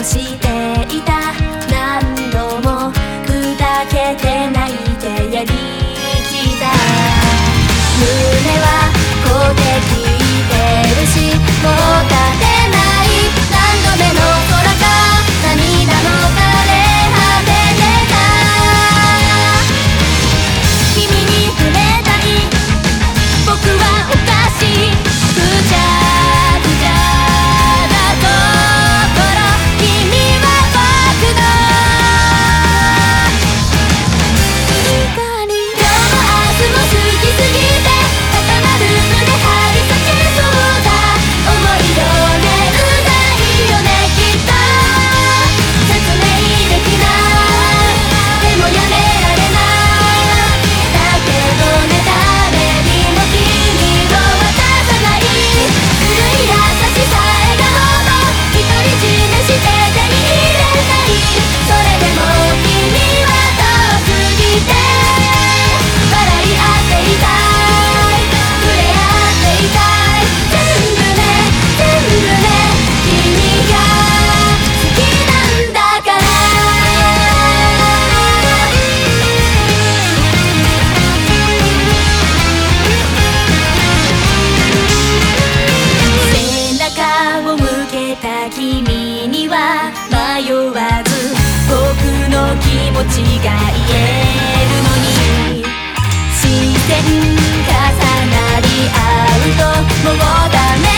していた。何度も砕けて泣いてやりきった。胸は凍ってきてるし、もう立てない。何度目の空か涙の枯れ果ててた。君に触れたい僕はおかしい。ぐちゃぐちゃなところ、君は僕の光。今日も明日も好きすぎて高鳴る胸張り裂けそうだ。思いよねうざいよねきっと。説明できない。でもやめられない。だけどね誰にも君を渡さない。古い優しさ笑顔も独り占めして手に入れたい。それでも君は遠すぎて笑い合っていたい。触れ合っていたい。全部ね全部ね君が好きなんだから。背中を向けた君には迷わず僕の気持ちが言えるのに。視線重なり合うともうダメ